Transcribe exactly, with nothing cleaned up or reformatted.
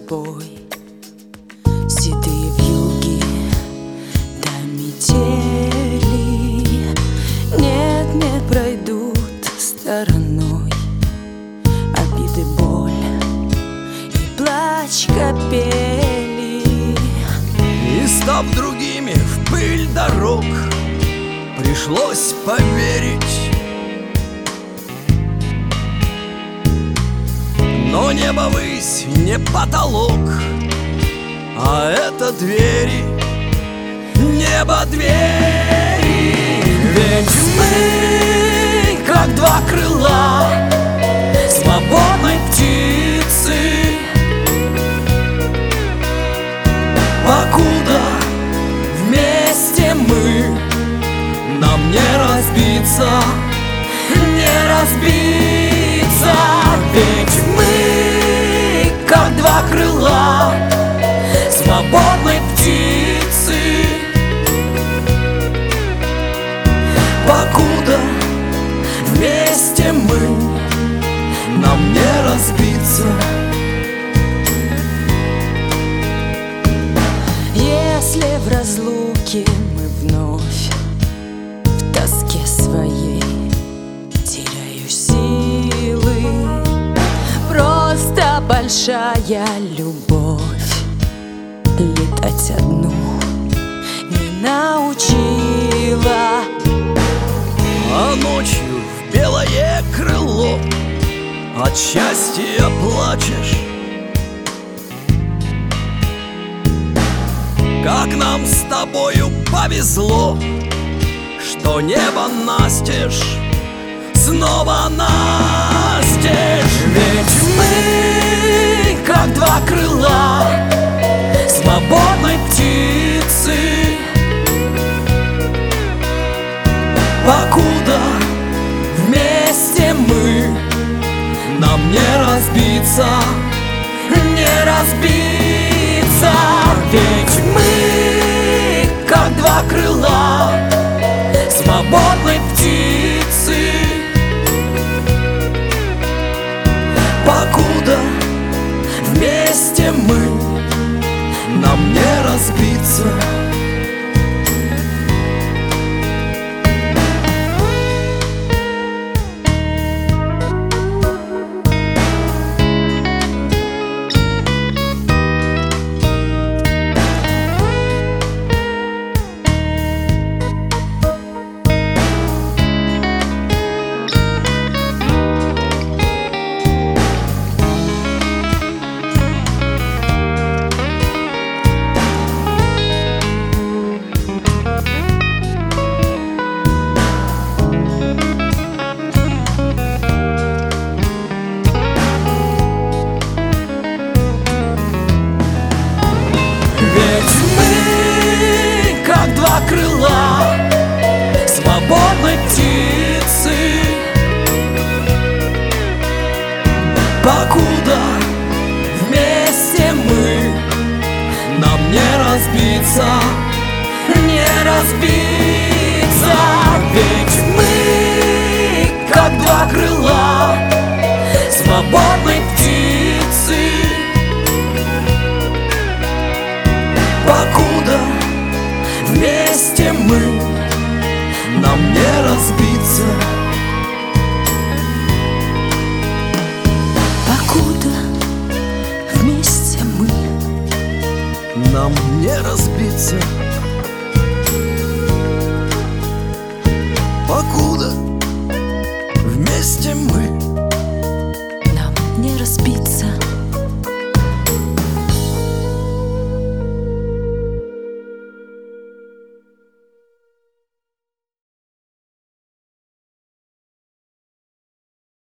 тобой. Седые вьюги до метели нет, не пройдут стороной. Обиды, боль и плач капели. И став другими в пыль дорог, пришлось поверить. Но небо высь не потолок, а это двери, небо двери. Ведь мы, как два крыла свободной птицы, покуда вместе мы, нам не разбиться, не разбиться. Ведь мы, как два крыла свободной птицы, покуда вместе мы, нам не разбиться. Если в разлуке мы вновь в тоске своей теряю силы, просто большая любовь летать одну не научила. А ночью в белое крыло от счастья плачешь. Как нам с тобою повезло, что небо настежь, снова настежь. Ведь мы, как два крыла свободной птицы, покуда вместе мы, нам не разбиться, не разбиться. Ведь мы, как два крыла свободной птицы, покуда вместе мы, нам не разбиться. Два крыла свободной птицы, покуда вместе мы, нам не разбиться, не разбиться. Ведь мы, как два крыла свободной птицы, покуда вместе мы, нам не разбиться. Покуда вместе мы, нам не разбиться. Покуда вместе мы, нам не разбиться.